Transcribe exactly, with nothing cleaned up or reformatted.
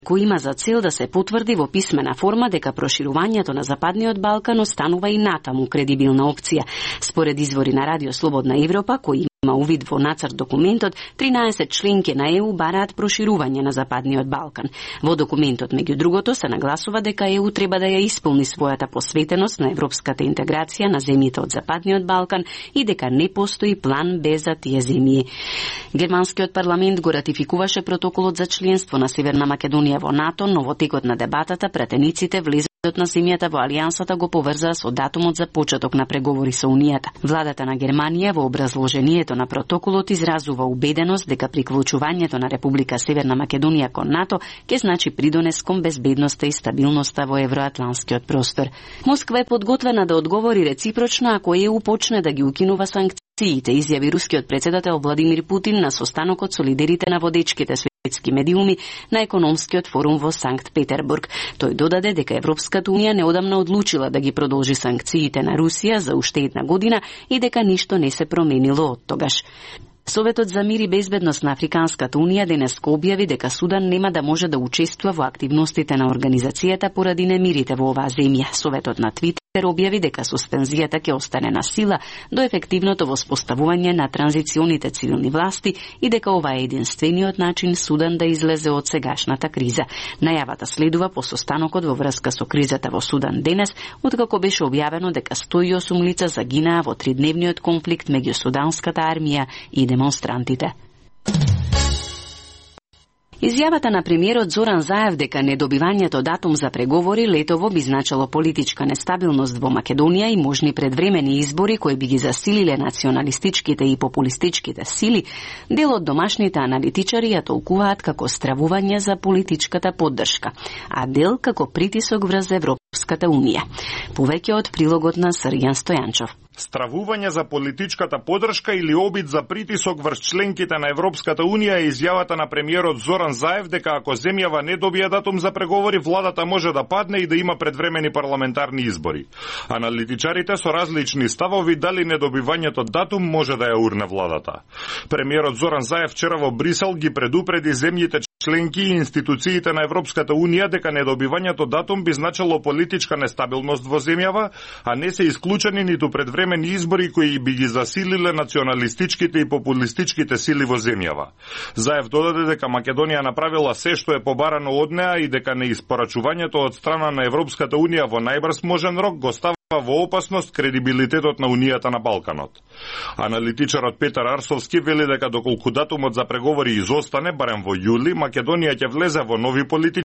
кој има за цел да се потврди во писмена форма дека проширувањето на Западниот Балкан останува и натаму кредибилна опција. Според извори на Радио Слободна Европа, кои има увид во нацрт документот, тринаесет членки на ЕУ бараат проширување на Западниот Балкан. Во документот, меѓу другото, се нагласува дека ЕУ треба да ја исполни својата посветеност на европската интеграција на земјите од Западниот Балкан и дека не постои план Б за тие земји. Германскиот парламент го ратификуваше протоколот за членство на Северна Македонија во НАТО, но во текот на дебатата пратениците влезуваат на земјата во алијансата го поврзаа со датумот за почеток на преговори со Унијата. Владата на Германија во образложението на протоколот изразува убеденост дека приклучувањето на Република Северна Македонија кон НАТО ќе значи придонес кон безбедноста и стабилноста во евроатланскиот простор. Москва е подготвена да одговори реципрочно ако ЕУ почне да ги укинува санкциите, изјави рускиот претседател Владимир Путин на состанокот со лидерите на водечките светски медиуми на економскиот форум во Санкт Петербург. Тој додаде дека Европската унија неодамна одлучила да ги продолжи санкциите на Русија за уште една година и дека ништо не се променило од тогаш. Советот за мир и безбедност на Африканската унија денес објави дека Судан нема да може да учествува во активностите на организацијата поради немирите во оваа земја. Советот на Твитер објави дека суспензијата ќе остане на сила до ефективното воспоставување на транзиционите цивилни власти и дека ова е единствениот начин Судан да излезе од сегашната криза. Најавата следува по состанокот во врска со кризата во Судан денес, откако беше објавено дека сто и осум лица загинаа во тридневниот конфликт меѓу суданската армија и демонстрантите. Изјавата на премиерот Зоран Заев дека недобивањето датум за преговори летово би значило политичка нестабилност во Македонија и можни предвремени избори кои би ги засилиле националистичките и популистичките сили, дел од домашните аналитичари ја толкуваат како стравување за политичката поддршка, а дел како притисок врз Европската унија. Повеќе од прилогот на Срјан Стојанчов. Стравување за политичката поддршка или обид за притисок врз членките на Европската унија е изјавата на премиерот Зоран Заев дека ако земјава не добие датум за преговори, владата може да падне и да има предвремени парламентарни избори. Аналитичарите со различни ставови дали недобивањето датум може да ја урне владата. Премиерот Зоран Заев вчера во Брисел ги предупреди земјите членки и институциите на Европската унија дека недобивањето датум би значило политичка нестабилност во земјава, а не се исклучени ниту предвремени избори кои би ги засилиле националистичките и популистичките сили во земјава. Заев додаде дека Македонија направила се што е побарано од неа и дека неиспорачувањето од страна на Европската унија во најбрз можен рок го става во опасност кредибилитетот на Унијата на Балканот. Аналитичарот Петар Арсовски вели дека доколку датумот за преговори изостане барем во јули, Македонија ќе влезе во нови политички